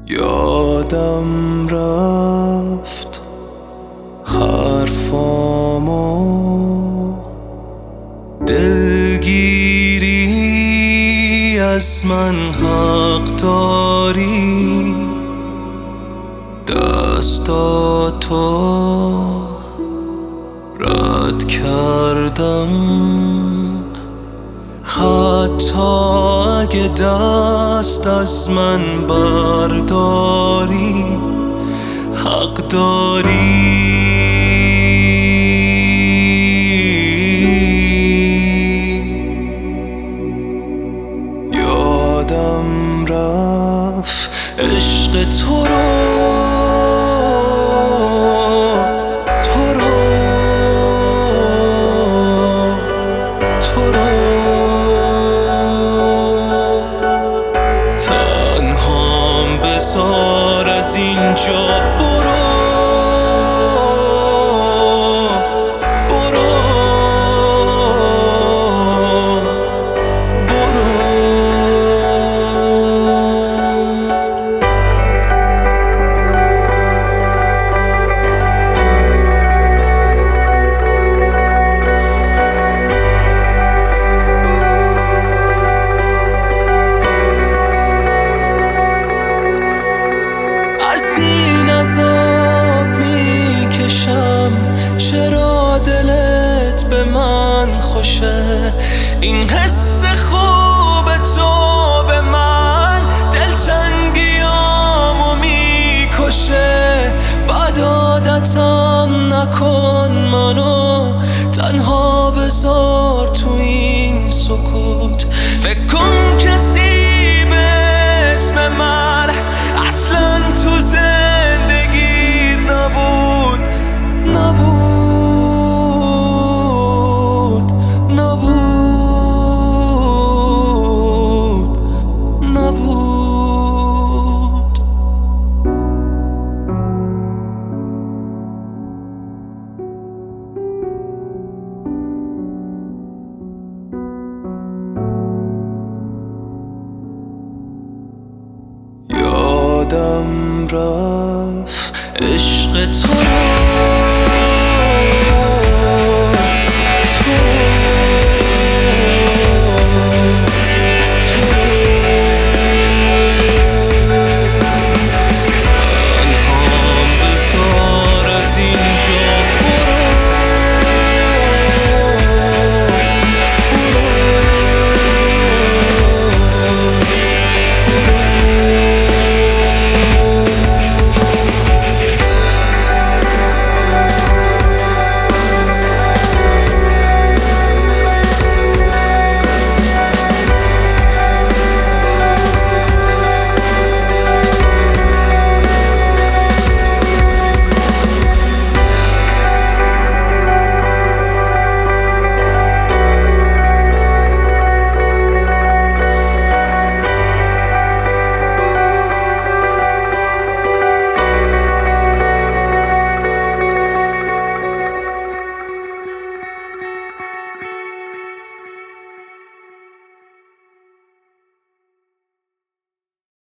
یادم رفت حرفامو، دلگیری از من حق داری، دستاتو رد کردم، حتی اگه دست از من برداری حق داری. یادم رفت عشق تو رو تنهام بذار از اینجا برو برو برو. از این عذاب میکشم، چرا دلت به من خوشه؟ این حس خوب تو به من دلتنگیامو میکشه. بد عادتم نکن، منو تنها بذار تو این سکوت. فکر کن کسی به اسم من اصلا تو زندگیت نبود نبود نبود نبود. یادم رفت عشق تو